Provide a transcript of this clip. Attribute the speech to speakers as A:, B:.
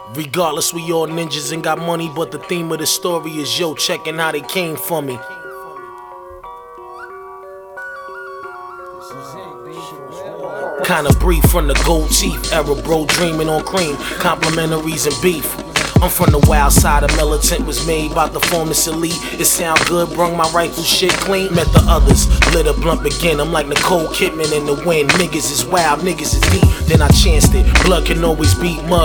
A: Regardless, we all ninjas and got money, but the theme of the story is yo checking how they came for me. Kinda brief from the gold teeth era, bro, dreaming on cream, complimentaries and beef. I'm from the wild side, of militant was made by the formless elite. It sound good, brung my rifle shit clean. Met the others, lit a blunt begin. I'm like Nicole Kidman in the wind. Niggas is wild, niggas is deep. Then I chanced it, blood can always beat mud.